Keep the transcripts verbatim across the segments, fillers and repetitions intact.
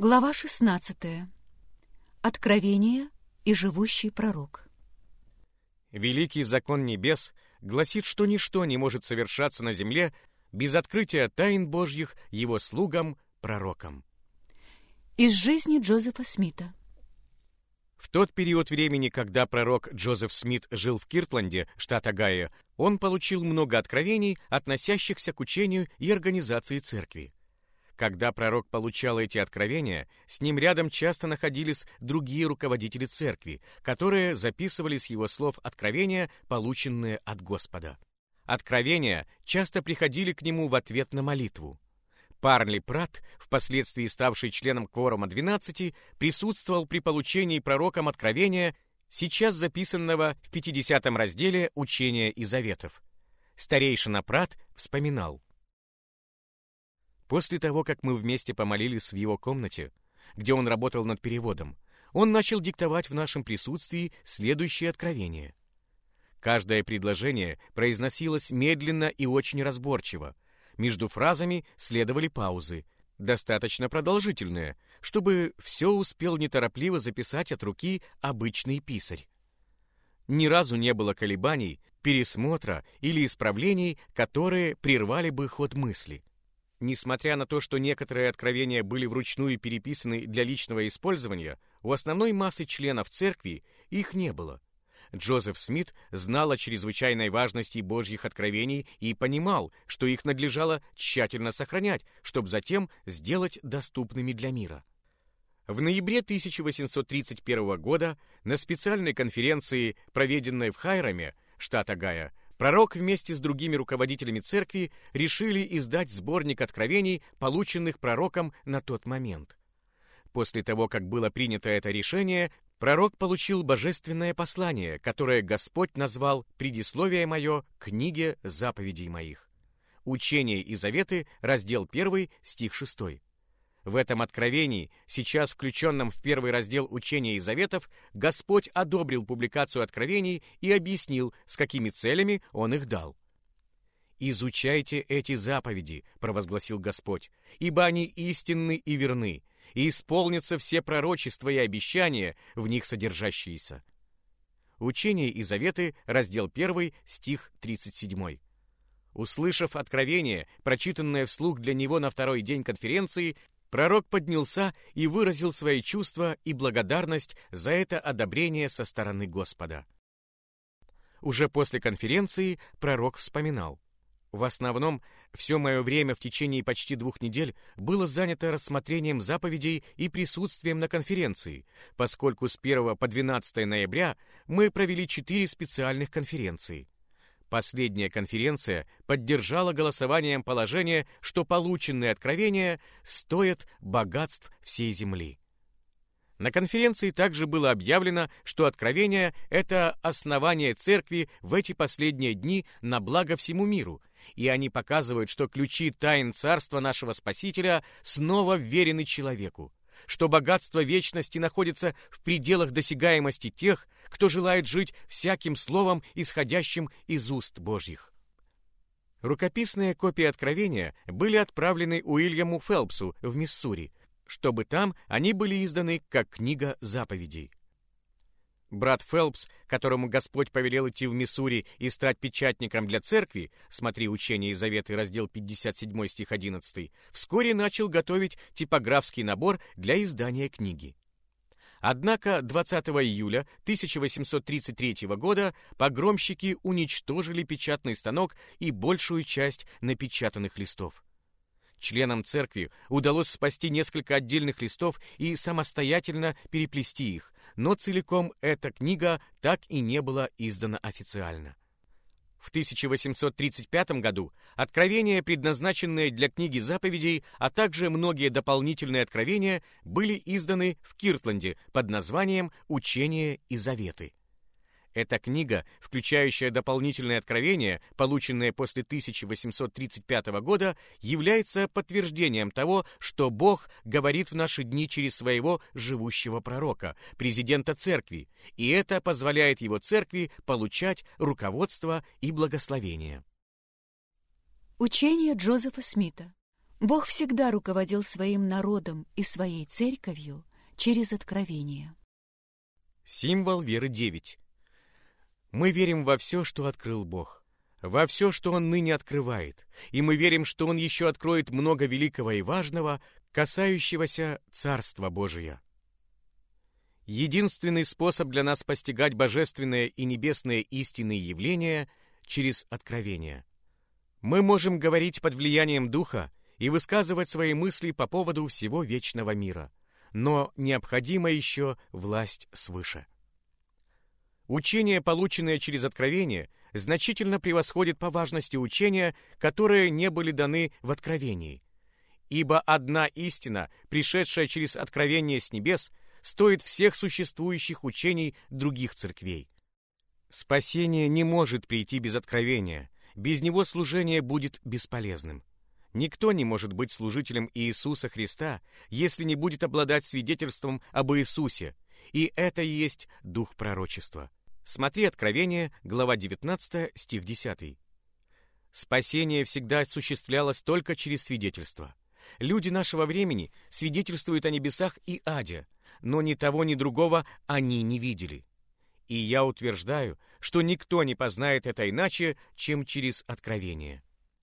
Глава шестнадцатая. Откровение и живущий пророк. Великий закон небес гласит, что ничто не может совершаться на земле без открытия тайн Божьих его слугам, пророкам. Из жизни Джозефа Смита. В тот период времени, когда пророк Джозеф Смит жил в Киртленде, штат Огайо, он получил много откровений, относящихся к учению и организации церкви. Когда пророк получал эти откровения, с ним рядом часто находились другие руководители церкви, которые записывали с его слов откровения, полученные от Господа. Откровения часто приходили к нему в ответ на молитву. Парли Пратт, впоследствии ставший членом кворума двенадцати, присутствовал при получении пророком откровения, сейчас записанного в пятидесятом разделе Учения и Заветов. Старейшина Пратт вспоминал: «После того, как мы вместе помолились в его комнате, где он работал над переводом, он начал диктовать в нашем присутствии следующее откровение. Каждое предложение произносилось медленно и очень разборчиво. Между фразами следовали паузы, достаточно продолжительные, чтобы все успел неторопливо записать от руки обычный писарь. Ни разу не было колебаний, пересмотра или исправлений, которые прервали бы ход мысли. Несмотря на то, что некоторые откровения были вручную переписаны для личного использования, у основной массы членов церкви их не было. Джозеф Смит знал о чрезвычайной важности Божьих откровений и понимал, что их надлежало тщательно сохранять, чтобы затем сделать доступными для мира. В ноябре тысяча восемьсот тридцать первого года на специальной конференции, проведенной в Хайраме, штат Огайо, пророк вместе с другими руководителями церкви решили издать сборник откровений, полученных пророком на тот момент. После того, как было принято это решение, пророк получил божественное послание, которое Господь назвал «Предисловие мое к книге заповедей моих». Учение и заветы, раздел первый, стих шестой. В этом откровении, сейчас включенном в первый раздел Учения и заветов, Господь одобрил публикацию откровений и объяснил, с какими целями Он их дал. «Изучайте эти заповеди», — провозгласил Господь, «ибо они истинны и верны, и исполнятся все пророчества и обещания, в них содержащиеся». Учение и заветы, раздел первый, стих тридцать седьмой. Услышав откровение, прочитанное вслух для него на второй день конференции, пророк поднялся и выразил свои чувства и благодарность за это одобрение со стороны Господа. Уже после конференции пророк вспоминал: «В основном, все мое время в течение почти двух недель было занято рассмотрением заповедей и присутствием на конференции, поскольку с первого по двенадцатое ноября мы провели четыре специальных конференции. Последняя конференция поддержала голосованием положение, что полученные откровения стоят богатств всей земли. На конференции также было объявлено, что откровения — это основание церкви в эти последние дни на благо всему миру, и они показывают, что ключи тайн Царства нашего Спасителя снова вверены человеку, что богатство вечности находится в пределах досягаемости тех, кто желает жить всяким словом, исходящим из уст Божьих». Рукописные копии откровения были отправлены Уильяму Фелпсу в Миссури, чтобы там они были изданы как книга заповедей. Брат Фелпс, которому Господь повелел идти в Миссури и стать печатником для церкви, смотри Учение и Заветы, раздел пятьдесят семь, стих одиннадцатый, вскоре начал готовить типографский набор для издания книги. Однако двадцатого июля тысяча восемьсот тридцать третьего года погромщики уничтожили печатный станок и большую часть напечатанных листов. Членам церкви удалось спасти несколько отдельных листов и самостоятельно переплести их, но целиком эта книга так и не была издана официально. В тысяча восемьсот тридцать пятом году откровения, предназначенные для книги заповедей, а также многие дополнительные откровения были изданы в Киртленде под названием «Учение и заветы». Эта книга, включающая дополнительные откровения, полученные после тысяча восемьсот тридцать пятого года, является подтверждением того, что Бог говорит в наши дни через своего живущего пророка, президента церкви, и это позволяет его церкви получать руководство и благословение. Учение Джозефа Смита. Бог всегда руководил своим народом и своей церковью через откровение. Символ веры девять. Мы верим во все, что открыл Бог, во все, что Он ныне открывает, и мы верим, что Он еще откроет много великого и важного, касающегося Царства Божия. Единственный способ для нас постигать божественные и небесные истинные явления через откровение. Мы можем говорить под влиянием Духа и высказывать свои мысли по поводу всего вечного мира, но необходима еще власть свыше. Учения, полученные через откровение, значительно превосходит по важности учения, которые не были даны в откровении. Ибо одна истина, пришедшая через откровение с небес, стоит всех существующих учений других церквей. Спасение не может прийти без откровения, без него служение будет бесполезным. Никто не может быть служителем Иисуса Христа, если не будет обладать свидетельством об Иисусе, и это и есть дух пророчества. Смотри Откровение, глава девятнадцатая, стих десятый. Спасение всегда осуществлялось только через свидетельство. Люди нашего времени свидетельствуют о небесах и аде, но ни того, ни другого они не видели. И я утверждаю, что никто не познает это иначе, чем через откровение.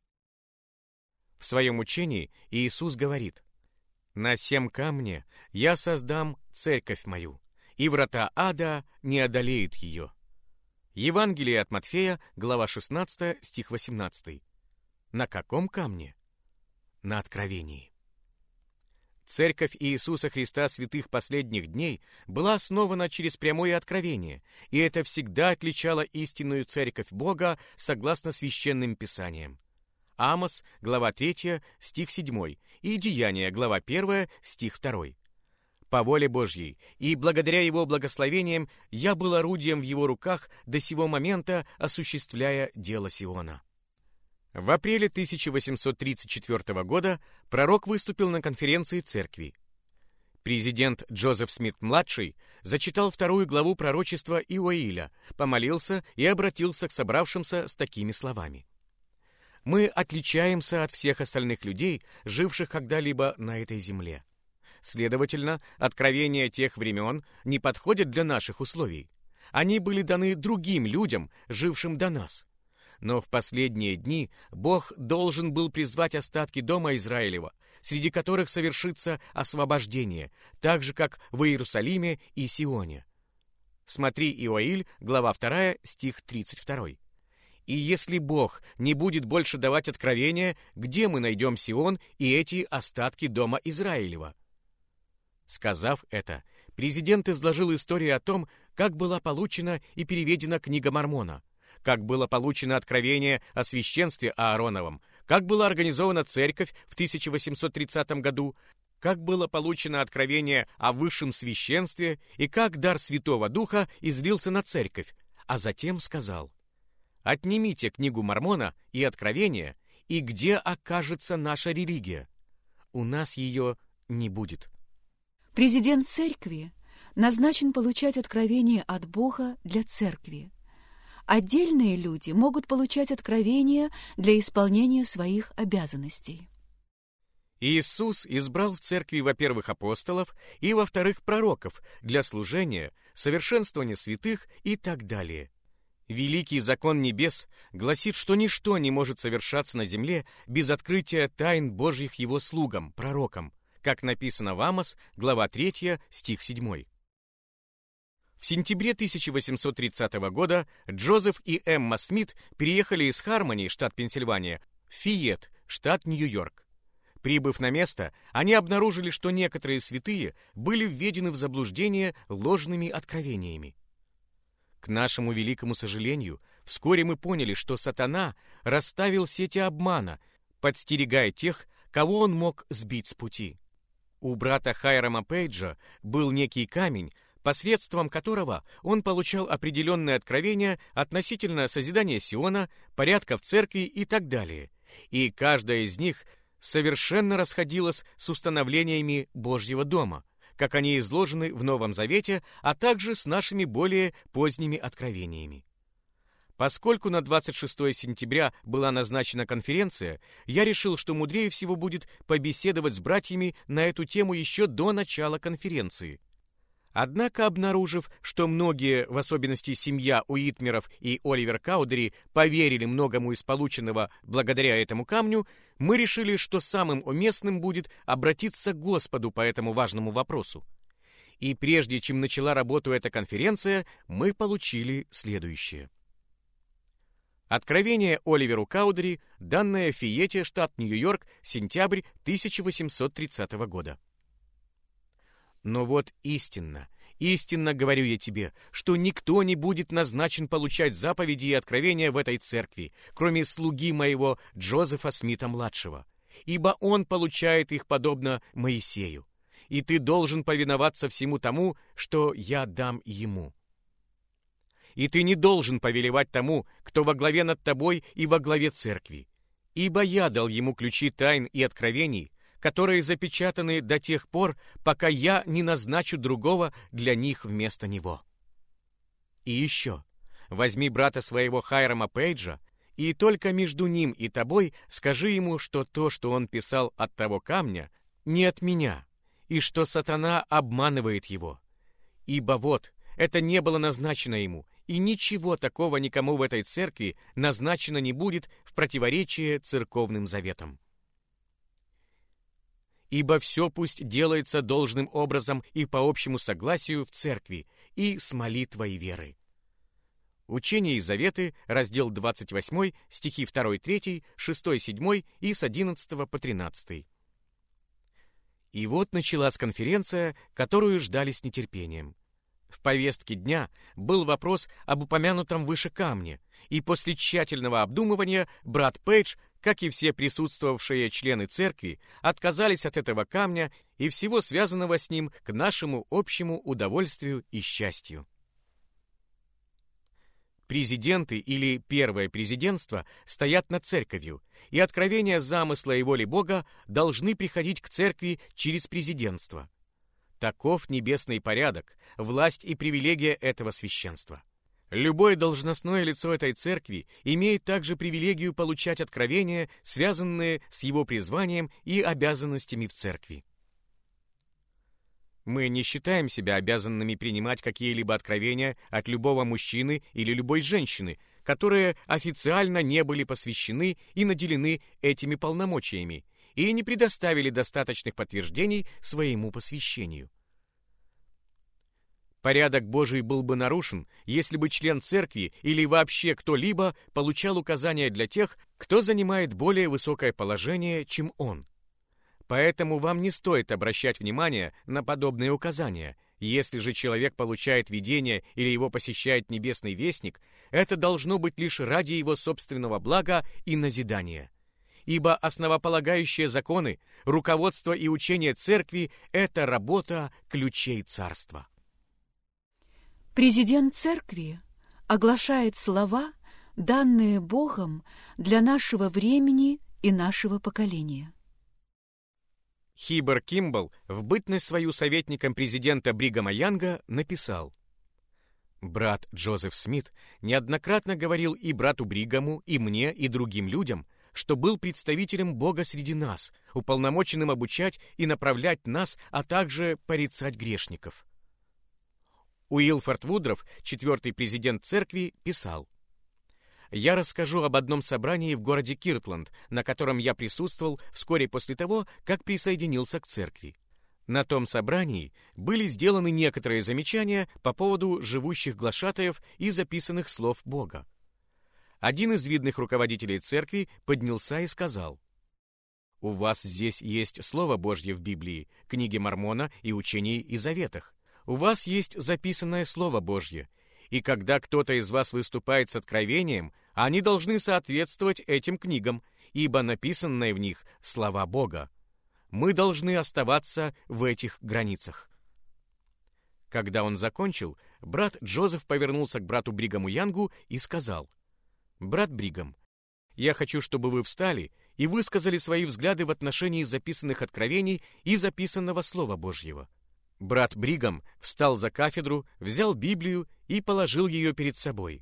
В своем учении Иисус говорит: «На сем камне я создам церковь мою, и врата ада не одолеют ее». Евангелие от Матфея, глава шестнадцатая, стих восемнадцатый. На каком камне? На откровении. Церковь Иисуса Христа святых последних дней была основана через прямое откровение, и это всегда отличало истинную церковь Бога согласно священным писаниям. Амос, глава третья, стих седьмой, и Деяния, глава первая, стих второй. По воле Божьей и благодаря Его благословениям я был орудием в Его руках до сего момента, осуществляя дело Сиона. В апреле тысяча восемьсот тридцать четвёртого года пророк выступил на конференции церкви. Президент Джозеф Смит-младший зачитал вторую главу пророчества Иоиля, помолился и обратился к собравшимся с такими словами: «Мы отличаемся от всех остальных людей, живших когда-либо на этой земле. Следовательно, откровения тех времен не подходят для наших условий. Они были даны другим людям, жившим до нас. Но в последние дни Бог должен был призвать остатки дома Израилева, среди которых совершится освобождение, так же, как в Иерусалиме и Сионе». Смотри Иоиль, глава вторая, стих тридцать второй. И если Бог не будет больше давать откровения, где мы найдем Сион и эти остатки дома Израилева? Сказав это, президент изложил историю о том, как была получена и переведена книга Мормона, как было получено откровение о священстве Аароновом, как была организована церковь в тысяча восемьсот тридцатом году, как было получено откровение о высшем священстве и как дар Святого Духа излился на церковь, а затем сказал: «Отнимите книгу Мормона и откровение, и где окажется наша религия? У нас ее не будет». Президент церкви назначен получать откровение от Бога для церкви. Отдельные люди могут получать откровения для исполнения своих обязанностей. Иисус избрал в церкви, во-первых, апостолов и, во-вторых, пророков для служения, совершенствования святых и так далее. Великий закон небес гласит, что ничто не может совершаться на земле без открытия тайн Божьих Его слугам, пророкам, как написано в Амос, глава третья, стих седьмой. В сентябре тысяча восемьсот тридцатого года Джозеф и Эмма Смит переехали из Хармони, штат Пенсильвания, в Фиет, штат Нью-Йорк. Прибыв на место, они обнаружили, что некоторые святые были введены в заблуждение ложными откровениями. К нашему великому сожалению, вскоре мы поняли, что сатана расставил сети обмана, подстерегая тех, кого он мог сбить с пути. У брата Хайрама Пейджа был некий камень, посредством которого он получал определенные откровения относительно созидания Сиона, порядка в церкви и так далее, и каждая из них совершенно расходилась с установлениями Божьего дома, как они изложены в Новом Завете, а также с нашими более поздними откровениями. Поскольку на двадцать шестое сентября была назначена конференция, я решил, что мудрее всего будет побеседовать с братьями на эту тему еще до начала конференции. Однако, обнаружив, что многие, в особенности семья Уитмеров и Оливер Каудери, поверили многому из полученного благодаря этому камню, мы решили, что самым уместным будет обратиться к Господу по этому важному вопросу. И прежде чем начала работу эта конференция, мы получили следующее. Откровение Оливеру Каудери, данное в Фиете, штат Нью-Йорк, сентябрь тысяча восемьсот тридцатого года. Но вот истинно, истинно говорю я тебе, что никто не будет назначен получать заповеди и откровения в этой церкви, кроме слуги моего Джозефа Смита-младшего, ибо он получает их подобно Моисею, и ты должен повиноваться всему тому, что я дам ему. И ты не должен повелевать тому, кто во главе над тобой и во главе церкви, ибо я дал ему ключи тайн и откровений, которые запечатаны до тех пор, пока я не назначу другого для них вместо него. И еще, возьми брата своего Хайрама Пейджа, и только между ним и тобой скажи ему, что то, что он писал от того камня, не от меня, и что сатана обманывает его. Ибо вот, это не было назначено ему, и ничего такого никому в этой церкви назначено не будет в противоречие церковным заветам. Ибо все пусть делается должным образом и по общему согласию в церкви, и с молитвой веры. Учение и заветы, раздел двадцать восемь, стихи два-три, шесть-семь и с одиннадцатого по тринадцатый. И вот началась конференция, которую ждали с нетерпением. В повестке дня был вопрос об упомянутом выше камне, и после тщательного обдумывания брат Пейдж, как и все присутствовавшие члены церкви, отказались от этого камня и всего связанного с ним к нашему общему удовольствию и счастью. Президенты или первое президентство стоят над церковью, и откровения замысла и воли Бога должны приходить к церкви через президентство. Таков небесный порядок, власть и привилегия этого священства. Любое должностное лицо этой церкви имеет также привилегию получать откровения, связанные с его призванием и обязанностями в церкви. Мы не считаем себя обязанными принимать какие-либо откровения от любого мужчины или любой женщины, которые официально не были посвящены и наделены этими полномочиями, и не предоставили достаточных подтверждений своему посвящению. Порядок Божий был бы нарушен, если бы член церкви или вообще кто-либо получал указания для тех, кто занимает более высокое положение, чем он. Поэтому вам не стоит обращать внимание на подобные указания. Если же человек получает видение или его посещает небесный вестник, это должно быть лишь ради его собственного блага и назидания. Ибо основополагающие законы, руководство и учение церкви – это работа ключей царства. Президент церкви оглашает слова, данные Богом для нашего времени и нашего поколения. Хибер Кимбл в бытность свою советником президента Бригама Янга написал: «Брат Джозеф Смит неоднократно говорил и брату Бригаму, и мне, и другим людям, что был представителем Бога среди нас, уполномоченным обучать и направлять нас, а также порицать грешников». Уилфорд Вудроф, четвертый президент церкви, писал: «Я расскажу об одном собрании в городе Киртленд, на котором я присутствовал вскоре после того, как присоединился к церкви. На том собрании были сделаны некоторые замечания по поводу живущих глашатаев и записанных слов Бога. Один из видных руководителей церкви поднялся и сказал: «У вас здесь есть Слово Божье в Библии, книге Мормона и учении и заветах. У вас есть записанное Слово Божье. И когда кто-то из вас выступает с откровением, они должны соответствовать этим книгам, ибо написанные в них слова Бога. Мы должны оставаться в этих границах». Когда он закончил, брат Джозеф повернулся к брату Бригаму Янгу и сказал: «Брат Бригам, я хочу, чтобы вы встали и высказали свои взгляды в отношении записанных откровений и записанного Слова Божьего». Брат Бригам встал за кафедру, взял Библию и положил ее перед собой.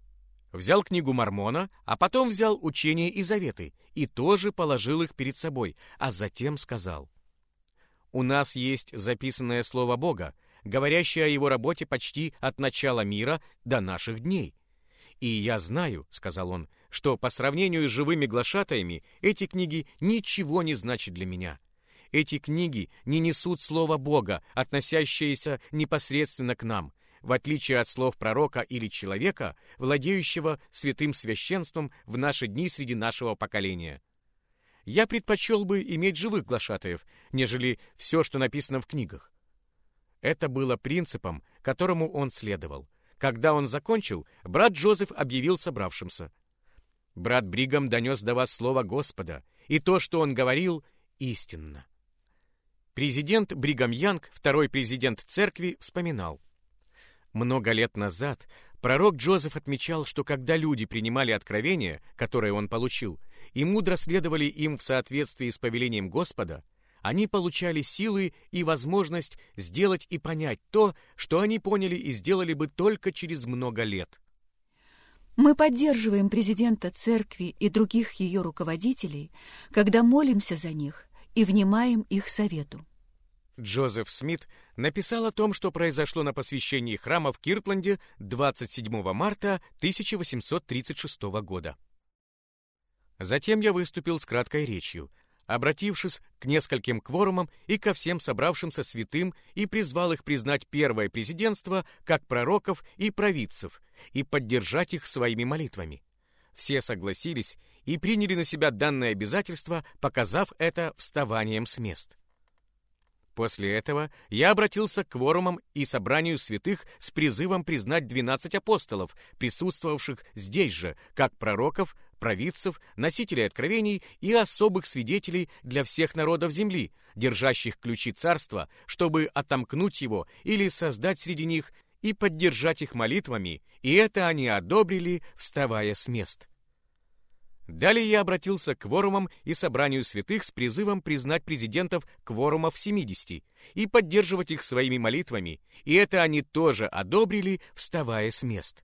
взял книгу Мормона, а потом взял учение и заветы и тоже положил их перед собой, а затем сказал: «У нас есть записанное слово Бога, говорящее о его работе почти от начала мира до наших дней. И я знаю, — сказал он, — что по сравнению с живыми глашатаями эти книги ничего не значат для меня. Эти книги не несут слова Бога, относящееся непосредственно к нам, в отличие от слов пророка или человека, владеющего святым священством в наши дни среди нашего поколения. Я предпочел бы иметь живых глашатаев, нежели все, что написано в книгах». Это было принципом, которому он следовал. Когда он закончил, брат Джозеф объявил собравшимся: «Брат Бригам донес до вас слово Господа, и то, что он говорил, истинно». Президент Бригам Янг, второй президент церкви, вспоминал: «Много лет назад пророк Джозеф отмечал, что когда люди принимали откровения, которые он получил, и мудро следовали им в соответствии с повелением Господа, они получали силы и возможность сделать и понять то, что они поняли и сделали бы только через много лет». Мы поддерживаем президента церкви и других ее руководителей, когда молимся за них и внимаем их совету. Джозеф Смит написал о том, что произошло на посвящении храма в Киртленде двадцать седьмого марта тысяча восемьсот тридцать шестого года. Затем я выступил с краткой речью, обратившись к нескольким кворумам и ко всем собравшимся святым, и призвал их признать первое президентство как пророков и провидцев и поддержать их своими молитвами. Все согласились и приняли на себя данное обязательство, показав это вставанием с мест. После этого я обратился к кворумам и собранию святых с призывом признать двенадцать апостолов, присутствовавших здесь же, как пророков, провидцев, носителей откровений и особых свидетелей для всех народов земли, держащих ключи царства, чтобы отомкнуть его или создать среди них и поддержать их молитвами, и это они одобрили, вставая с мест. Далее я обратился к кворумам и собранию святых с призывом признать президентов кворумов семидесяти и поддерживать их своими молитвами, и это они тоже одобрили, вставая с мест.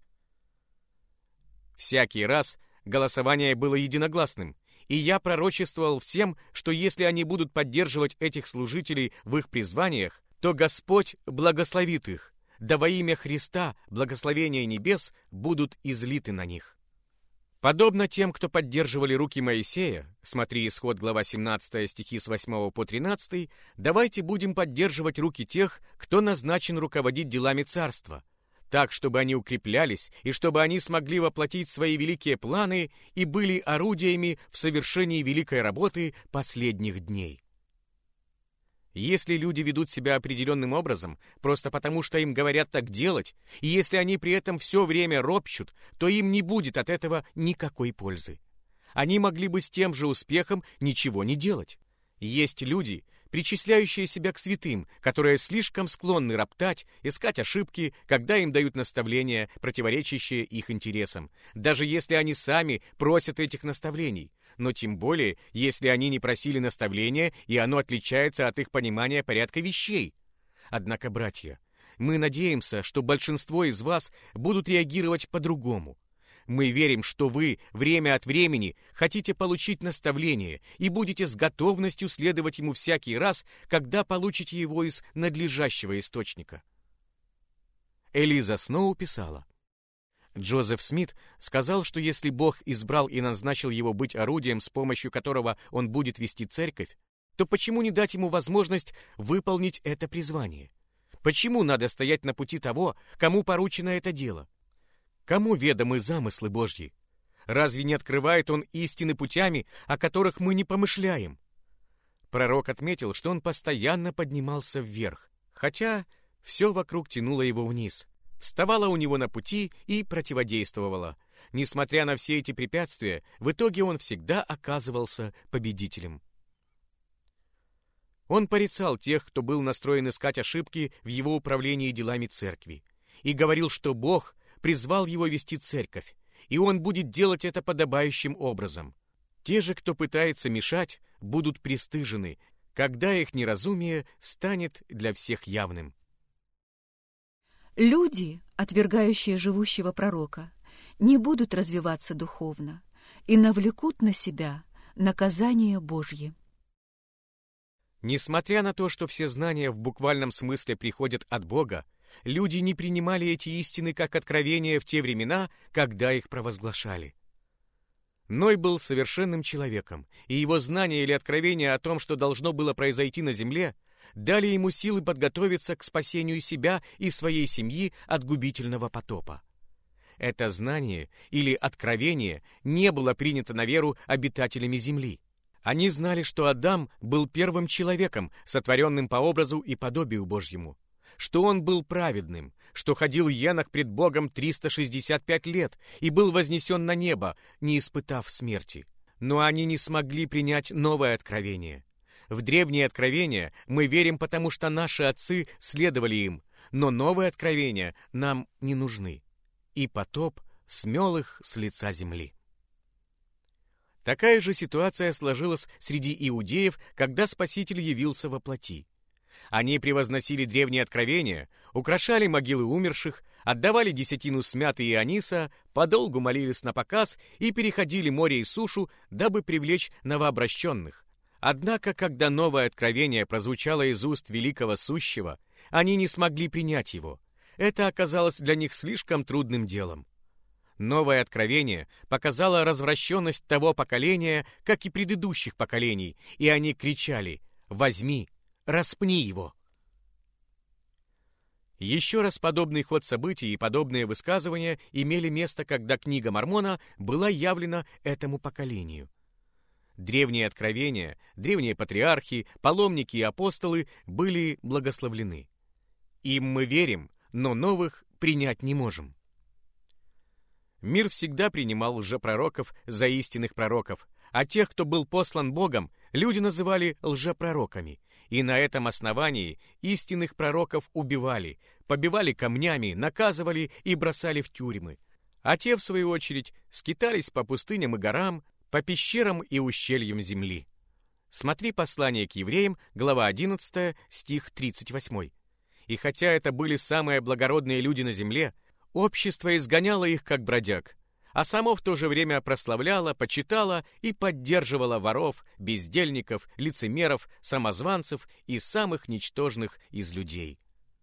Всякий раз голосование было единогласным, и я пророчествовал всем, что если они будут поддерживать этих служителей в их призваниях, то Господь благословит их, да во имя Христа благословения небес будут излиты на них. Подобно тем, кто поддерживали руки Моисея, смотри Исход, глава семнадцатая, стихи с восьмого по тринадцатый, давайте будем поддерживать руки тех, кто назначен руководить делами царства, так, чтобы они укреплялись и чтобы они смогли воплотить свои великие планы и были орудиями в совершении великой работы последних дней. Если люди ведут себя определенным образом, просто потому что им говорят так делать, и если они при этом все время ропщут, то им не будет от этого никакой пользы. Они могли бы с тем же успехом ничего не делать. Есть люди, причисляющие себя к святым, которые слишком склонны роптать, искать ошибки, когда им дают наставления, противоречащие их интересам, даже если они сами просят этих наставлений, но тем более, если они не просили наставления, и оно отличается от их понимания порядка вещей. Однако, братья, мы надеемся, что большинство из вас будут реагировать по-другому. Мы верим, что вы время от времени хотите получить наставление и будете с готовностью следовать ему всякий раз, когда получите его из надлежащего источника. Элиза Сноу писала: Джозеф Смит сказал, что если Бог избрал и назначил его быть орудием, с помощью которого он будет вести церковь, то почему не дать ему возможность выполнить это призвание? Почему надо стоять на пути того, кому поручено это дело? Кому ведомы замыслы Божьи? Разве не открывает он истины путями, о которых мы не помышляем? Пророк отметил, что он постоянно поднимался вверх, хотя все вокруг тянуло его вниз, вставало у него на пути и противодействовало. Несмотря на все эти препятствия, в итоге он всегда оказывался победителем. Он порицал тех, кто был настроен искать ошибки в его управлении делами церкви, и говорил, что Бог призвал его вести церковь, и он будет делать это подобающим образом. Те же, кто пытается мешать, будут пристыжены, когда их неразумие станет для всех явным. Люди, отвергающие живущего пророка, не будут развиваться духовно и навлекут на себя наказание Божье. Несмотря на то, что все знания в буквальном смысле приходят от Бога, люди не принимали эти истины как откровения в те времена, когда их провозглашали. Ной был совершенным человеком, и его знания или откровения о том, что должно было произойти на земле, дали ему силы подготовиться к спасению себя и своей семьи от губительного потопа. Это знание или откровение не было принято на веру обитателями земли. Они знали, что Адам был первым человеком, сотворенным по образу и подобию Божьему, что он был праведным, что ходил Енох пред Богом триста шестьдесят пять лет и был вознесен на небо, не испытав смерти. Но они не смогли принять новое откровение. В древние откровения мы верим, потому что наши отцы следовали им, но новые откровения нам не нужны. И потоп смел их с лица земли. Такая же ситуация сложилась среди иудеев, когда Спаситель явился во плоти. Они превозносили древние откровения, украшали могилы умерших, отдавали десятину смяты и аниса, подолгу молились напоказ и переходили море и сушу, дабы привлечь новообращенных. Однако, когда новое откровение прозвучало из уст великого сущего, они не смогли принять его. Это оказалось для них слишком трудным делом. Новое откровение показало развращенность того поколения, как и предыдущих поколений, и они кричали: «Возьми, распни его!» Еще раз подобный ход событий и подобные высказывания имели место, когда книга Мормона была явлена этому поколению. Древние откровения, древние патриархи, паломники и апостолы были благословлены. Им мы верим, но новых принять не можем. Мир всегда принимал лжепророков за истинных пророков, а тех, кто был послан Богом, люди называли лжепророками, и на этом основании истинных пророков убивали, побивали камнями, наказывали и бросали в тюрьмы, а те, в свою очередь, скитались по пустыням и горам, по пещерам и ущельям земли. Смотри послание к евреям, глава одиннадцатая, стих тридцать восемь. И хотя это были самые благородные люди на земле, общество изгоняло их как бродяг, а само в то же время прославляло, почитало и поддерживало воров, бездельников, лицемеров, самозванцев и самых ничтожных из людей.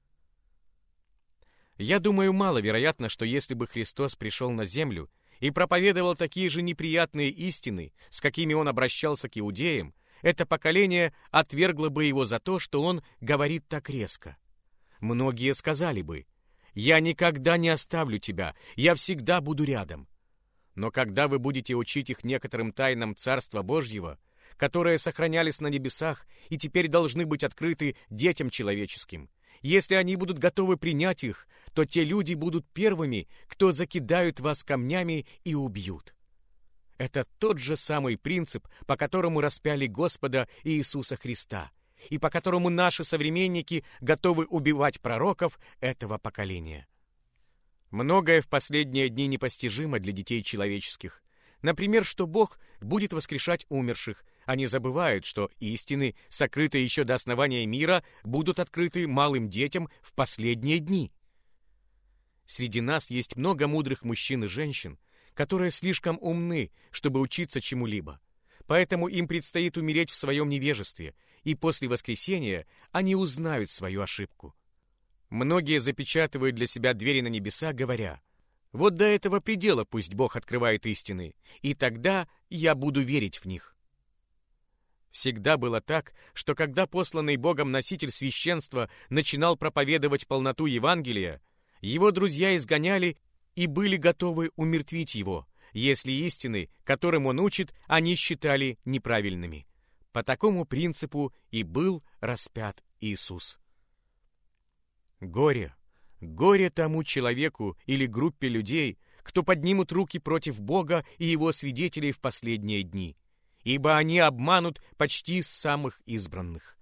Я думаю, маловероятно, что если бы Христос пришел на землю и проповедовал такие же неприятные истины, с какими он обращался к иудеям, это поколение отвергло бы его за то, что он говорит так резко. Многие сказали бы: «Я никогда не оставлю тебя, я всегда буду рядом». Но когда вы будете учить их некоторым тайнам Царства Божьего, которые сохранялись на небесах и теперь должны быть открыты детям человеческим, если они будут готовы принять их, то те люди будут первыми, кто закидают вас камнями и убьют. Это тот же самый принцип, по которому распяли Господа Иисуса Христа, и по которому наши современники готовы убивать пророков этого поколения. Многое в последние дни непостижимо для детей человеческих. Например, что Бог будет воскрешать умерших. Они забывают, что истины, сокрытые еще до основания мира, будут открыты малым детям в последние дни. Среди нас есть много мудрых мужчин и женщин, которые слишком умны, чтобы учиться чему-либо. Поэтому им предстоит умереть в своем невежестве, и после воскресения они узнают свою ошибку. Многие запечатывают для себя двери на небеса, говоря: «Вот до этого предела пусть Бог открывает истины, и тогда я буду верить в них». Всегда было так, что когда посланный Богом носитель священства начинал проповедовать полноту Евангелия, его друзья изгоняли и были готовы умертвить его, если истины, которым он учит, они считали неправильными. По такому принципу и был распят Иисус. Горе, горе тому человеку или группе людей, кто поднимут руки против Бога и Его свидетелей в последние дни, ибо они обманут почти самых избранных.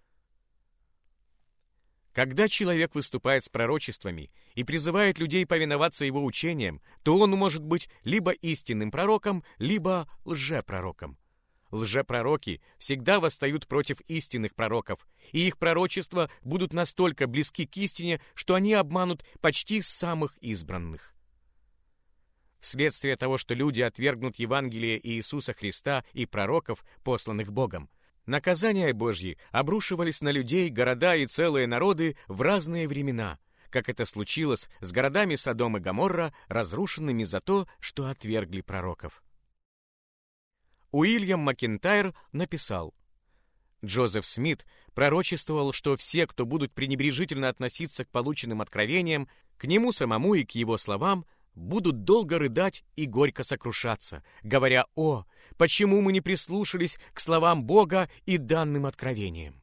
Когда человек выступает с пророчествами и призывает людей повиноваться его учениям, то он может быть либо истинным пророком, либо лжепророком. Лжепророки всегда восстают против истинных пророков, и их пророчества будут настолько близки к истине, что они обманут почти самых избранных. вследствие того, что люди отвергнут Евангелие Иисуса Христа и пророков, посланных Богом. Наказания Божьи обрушивались на людей, города и целые народы в разные времена, как это случилось с городами Содом и Гоморра, разрушенными за то, что отвергли пророков. Уильям Макентайр написал: Джозеф Смит пророчествовал, что все, кто будут пренебрежительно относиться к полученным откровениям, к нему самому и к его словам, будут долго рыдать и горько сокрушаться, говоря: «О, почему мы не прислушались к словам Бога и данным откровениям?»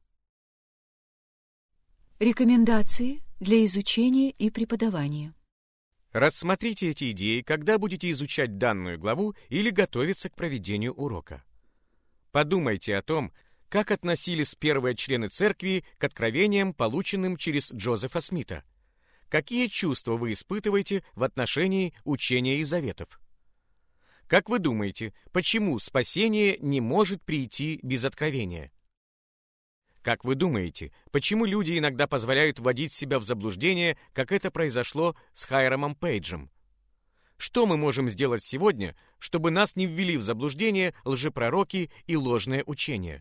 Рекомендации для изучения и преподавания. Рассмотрите эти идеи, когда будете изучать данную главу или готовиться к проведению урока. Подумайте о том, как относились первые члены церкви к откровениям, полученным через Джозефа Смита. Какие чувства вы испытываете в отношении учения и заветов? Как вы думаете, почему спасение не может прийти без откровения? Как вы думаете, почему люди иногда позволяют вводить себя в заблуждение, как это произошло с Хайрамом Пейджем? Что мы можем сделать сегодня, чтобы нас не ввели в заблуждение лжепророки и ложное учение?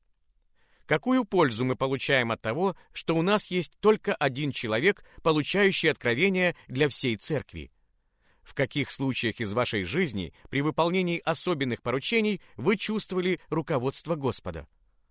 Какую пользу мы получаем от того, что у нас есть только один человек, получающий откровение для всей церкви? В каких случаях из вашей жизни при выполнении особенных поручений вы чувствовали руководство Господа?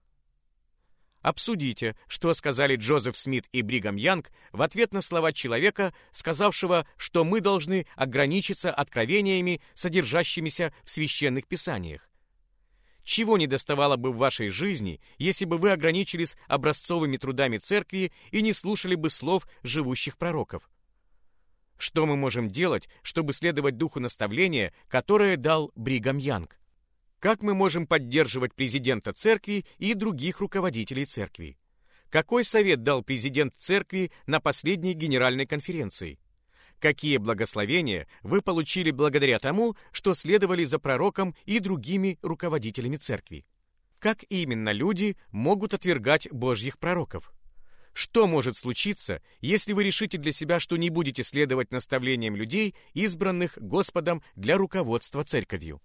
Обсудите, что сказали Джозеф Смит и Бригам Янг в ответ на слова человека, сказавшего, что мы должны ограничиться откровениями, содержащимися в священных писаниях. Чего недоставало бы в вашей жизни, если бы вы ограничились образцовыми трудами церкви и не слушали бы слов живущих пророков? Что мы можем делать, чтобы следовать духу наставления, которое дал Бригам Янг? Как мы можем поддерживать президента церкви и других руководителей церкви? Какой совет дал президент церкви на последней генеральной конференции? Какие благословения вы получили благодаря тому, что следовали за пророком и другими руководителями церкви? Как именно люди могут отвергать Божьих пророков? Что может случиться, если вы решите для себя, что не будете следовать наставлениям людей, избранных Господом для руководства церковью?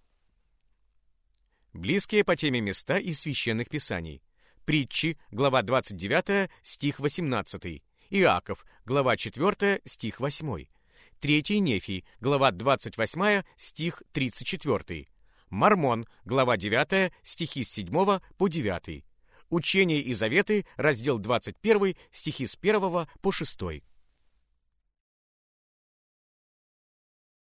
Близкие по теме места из священных писаний. Притчи, глава двадцать девятая, стих восемнадцатый. Иаков, глава четвёртая, стих восьмой. Третий Нефий, глава двадцать восьмая, стих тридцать четвёртый. Мормон, глава девятая, стихи с седьмого по девятый. Учение и заветы, раздел двадцать первый, стихи с первого по шестой.